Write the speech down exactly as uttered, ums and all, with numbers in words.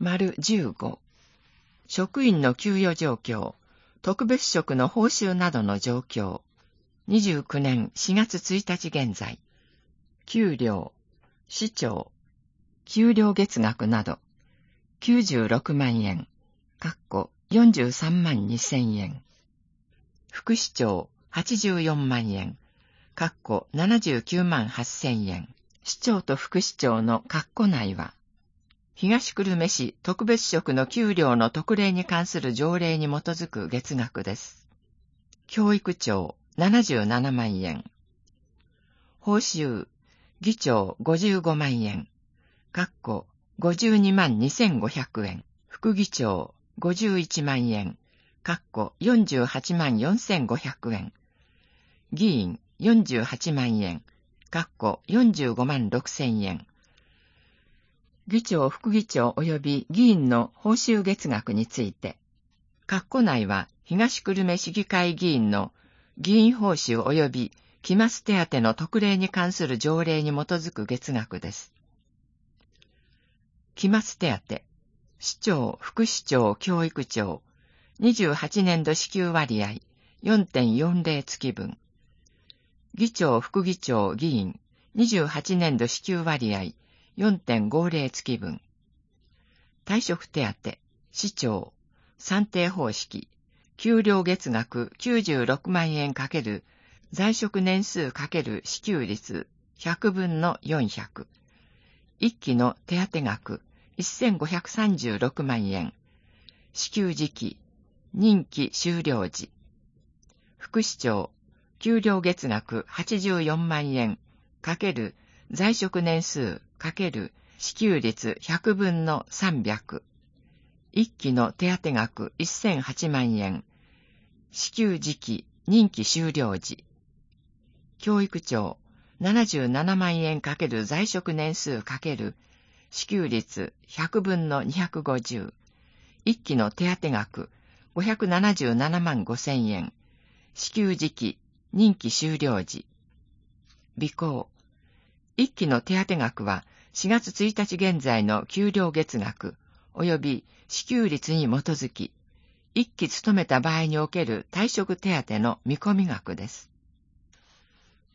丸じゅうご。職員の給与状況、特別職の報酬などの状況。にじゅうきゅうねんしがつついたち現在。給料、市長、給料月額など、きゅうじゅうろくまんえん、かっこよんじゅうさんまんにせんえん。副市長、はちじゅうよんまんえん、かっこななじゅうきゅうまんはっせんえん。市長と副市長の括弧内は、東久留米市特別職の給料の特例に関する条例に基づく月額です。教育長、ななじゅうななまんえん。報酬、議長ごじゅうごまんえん、かっこごじゅうにまんにせんごひゃくえん。副議長ごじゅういちまんえん、かっこよんじゅうはちまんよんせんごひゃくえん。議員よんじゅうはちまんえん、かっこよんじゅうごまんろくせんえん。議長、副議長及び議員の報酬月額について、括弧内は東久留米市議会議員の議員報酬及び期末手当の特例に関する条例に基づく月額です。期末手当、市長、副市長、教育長、にじゅうはちねんど支給割合 よんてんよんぜろ 月分。議長、副議長、議員、にじゅうはちねんど支給割合 よんてんごぜろ 月分。退職手当、市長、算定方式、給料月額きゅうじゅうろくまんえん×在職年数×支給率ひゃくぶんのよんひゃく。一期の手当額せんごひゃくさんじゅうろくまんえん。支給時期、任期終了時。副市長、給料月額はちじゅうよんまんえん×在職年数×支給率ひゃくぶんのさんびゃく。一期の手当額せんはちまんえん。支給時期、任期終了時。教育長、ななじゅうななまんえん×在職年数×支給率ひゃくぶんのにひゃくごじゅう。一期の手当額ごひゃくななじゅうななまんごせんえん。支給時期、任期終了時。備考。一期の手当額はしがつついたち現在の給料月額及び支給率に基づき、一期勤めた場合における退職手当の見込み額です。